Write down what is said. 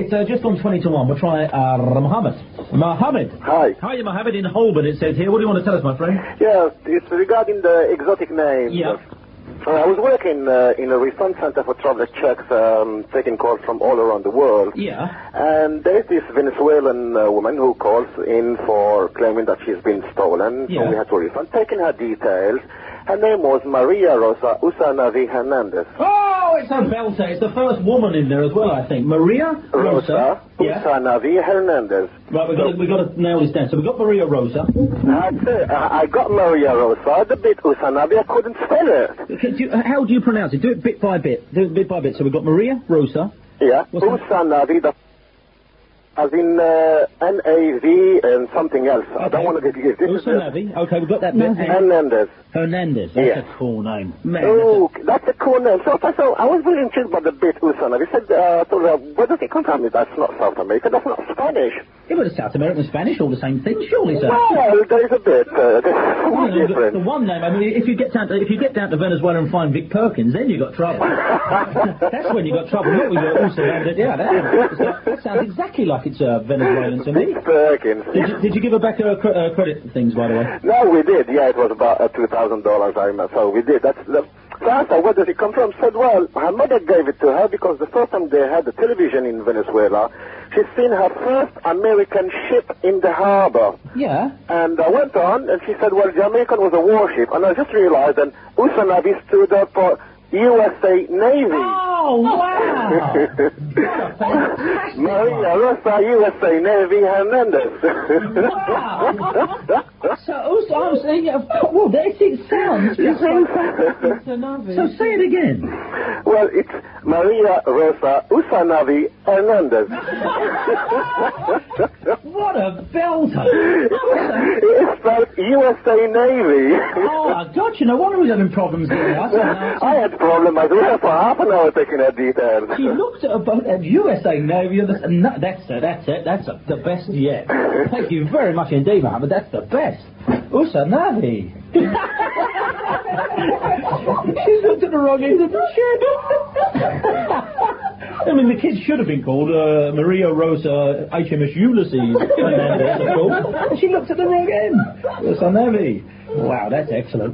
it's just on 20 to 1. We'll try Mohammed. Mohammed. Hi. Hi, Mohammed in Holborn, it says here. What do you want to tell us, my friend? Yeah, it's regarding the exotic names. Yeah. I was working in a refund center for traveler checks, taking calls from all around the world. Yeah. And there's this Venezuelan woman who calls in for claiming that she's been stolen. Yeah. So we had to refund. Taking her details. Her name was Maria Rosa Usanavi Hernandez. Oh, it's a belter. It's the first woman in there as well, I think. Maria Rosa. Yeah. Usanavi Hernandez. Right, we've got to nail this down. So we've got Maria Rosa. That's it. I got Maria Rosa. The bit Usanavi, I couldn't spell it. How do you pronounce it? Do it bit by bit. Do it bit by bit. So we've got Maria Rosa. Yeah. Usanavi, as in N-A-V and something else. Okay. I don't want to give this. Usanavi. Okay, we've got that bit. Hernandez. Hernandez. That's a cool name. Man, that's a cool name. So I was very intrigued by the bit Usanavi. He said, where does it come from? That's not South America. That's not Spanish. Yeah, but South American and Spanish all the same thing, surely, sir. Well, there is a bit different. The one name. I mean, if you get down to Venezuela and find Vic Perkins, then you got trouble. That's when you got trouble. Not with your Usanavi. Yeah, that sounds exactly like it's Venezuelan to me. Vic Perkins. Did you give her back her credit things, by the way? No, we did. Yeah, it was about $2,000. I remember. So we did. So I asked her, where does it come from? Said, well, her mother gave it to her because the first time they had the television in Venezuela, she'd seen her first American ship in the harbor. Yeah. And I went on, and she said, well, the American was a warship. And I just realized that Usanavi stood up for USA Navy. Oh, wow! Maria Rosa, USA Navy Hernandez. Wow! So I'm saying, well, it sounds just like... So say it again. Well, it's Maria Rosa Usanavi Hernandez. What a belter! It's spelled USA Navy. Oh, God, no wonder we're having problems here. I had problems as well for half an hour taking her details. She looked at a boat at USA Navy, and that's it. That's the best yet. Thank you very much indeed, Mohammed. That's the best. Usanavi. She's looked at the wrong end of the ship. I mean, the kids should have been called Maria Rosa HMS Ulysses Hernandez, of course. And she looked at the wrong end. Usanavi. Wow, that's excellent.